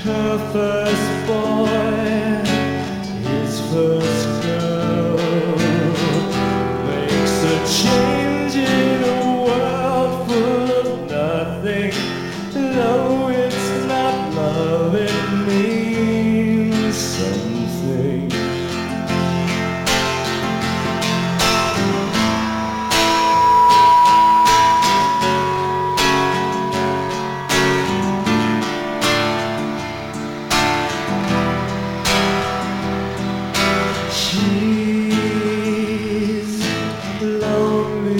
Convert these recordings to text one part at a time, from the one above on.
her first boy, his first girl, makes a change in a world full of nothing. No, it's not love, it means something. She's lonely,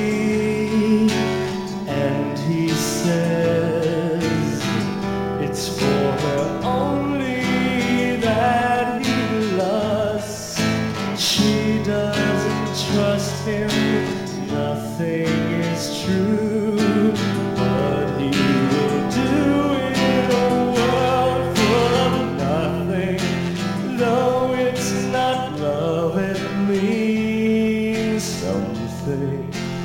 and he says it's for her only that he loves. She doesn't trust him, nothing is true, but he will do in a world full of nothing. Though it's not love, it means something.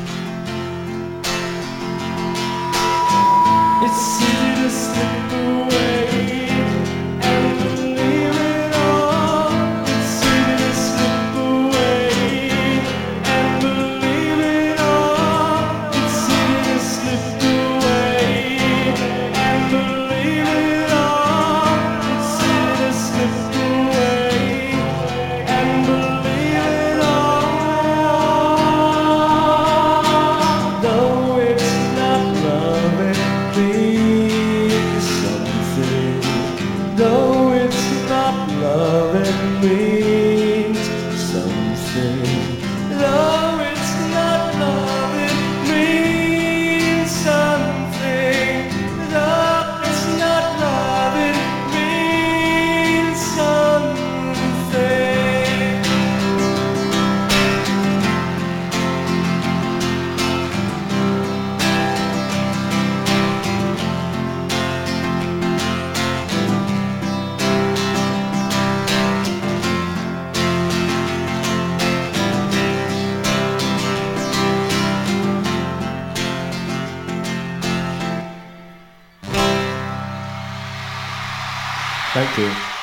It's easy to slip away and believe it all. It's easy to slip away and believe it all. It's easy to slip away and believe it all. It's easy to slip away and believe it all. Though it's not love, it means something. Though it's not love, it means something. Though it's not love, it means something. Though it's not love, it means something. Thank you.